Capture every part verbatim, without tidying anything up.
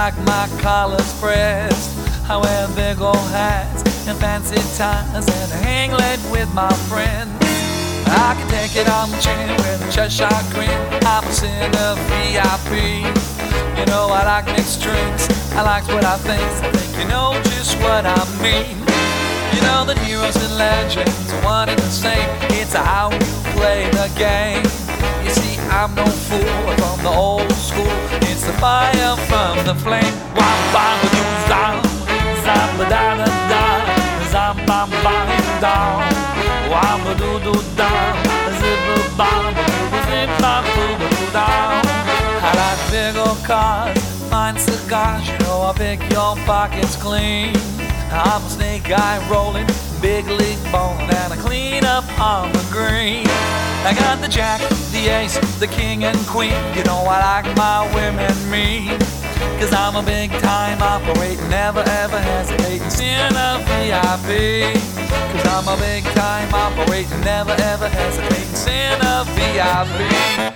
like my collars pressed. I wear big old hats and fancy ties and I hang late with my friends. I can take it on the chin with a Cheshire grin. I'm a sinner V I P. You know I like mixed drinks, I like what I think. I think you know just what I mean. You know that heroes and legends are one and the same. It's how you play the game. You see, I'm no fool from the old school. It's the fire from the flame. Wam bam ba doo zam, zam ba da da da, zam bam bam down. Wam ba doo doo down, zip ba bam ba doo zip bam boo ba doo down. I like big old cars, fine cigars. You know I pick your pockets clean. I'm a snake guy rolling, big league bowling, and I clean up on the green. I got the jack, the ace, the king and queen. You know I like my women mean, cause I'm a big time operator, never ever hesitating, seeing a V I P. Cause I'm a big time operator, never ever hesitating, seeing a V I P.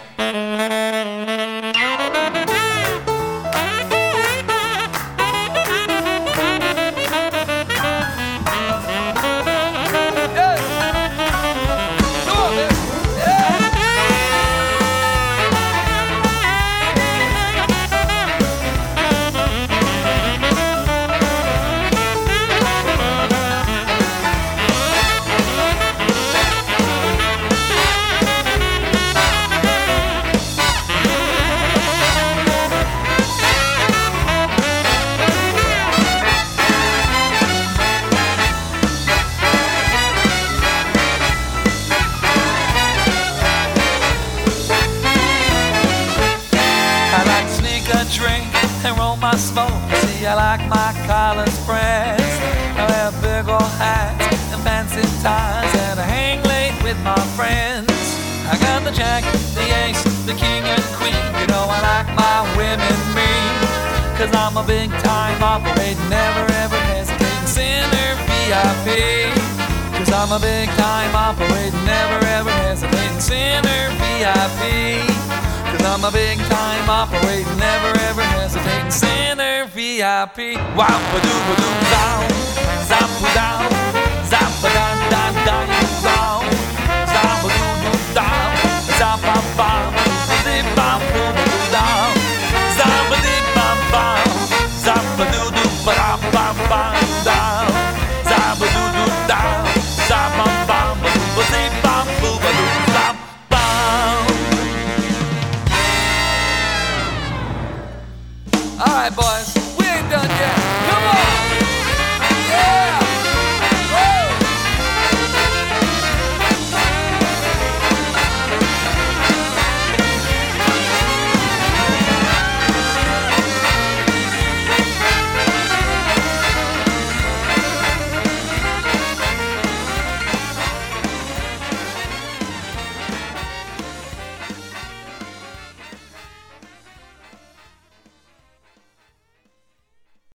Drink and roll my smoke. See, I like my collars pressed. I wear big old hats and fancy ties, and I hang late with my friends. I got the jack, the ace, the king and queen. You know I like my women mean, cause I'm a big time operator, never ever hesitating, sinner V I P. Cause I'm a big time operator, never ever hesitating, sinner V I P. Cause I'm a big time operator, never ever hesitating, sinner V I P. Wow, ba doo ba doo down.